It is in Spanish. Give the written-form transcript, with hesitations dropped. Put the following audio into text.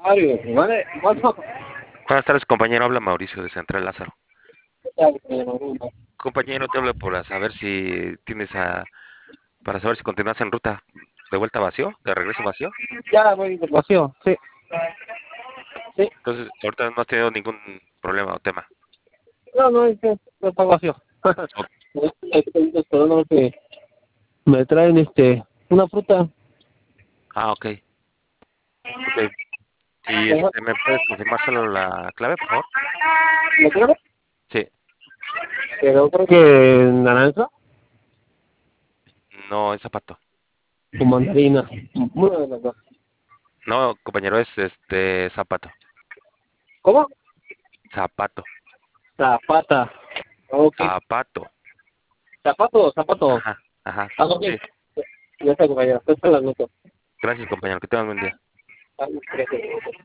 Mario, ¿vale? Bueno, Buenas tardes, compañero. Habla Mauricio de Central Lázaro. ya, Compañero, te hablo para saber si para saber si continúas en ruta de vuelta vacío, de regreso vacío. ya voy de paseo, sí, sí. Entonces, ahorita no has tenido ningún problema o tema. No, no, es que no está vacío. O- Estoy esperando que me traen una fruta. ok, ok. Y Ajá. ¿me puedes confirmar solo la clave, por favor? ¿Me traen? Sí, Pero creo que naranja no es zapato. o mandarina. Una de las dos. No, compañero, es zapato. ¿Cómo? Zapato. Zapata. Ok. Zapato. Zapato, zapato. Ajá, ajá. Ah, ok. Sí. Ya está, compañero. Esto las noto. Gracias, compañero. Que tengas un buen día. Ah, gracias.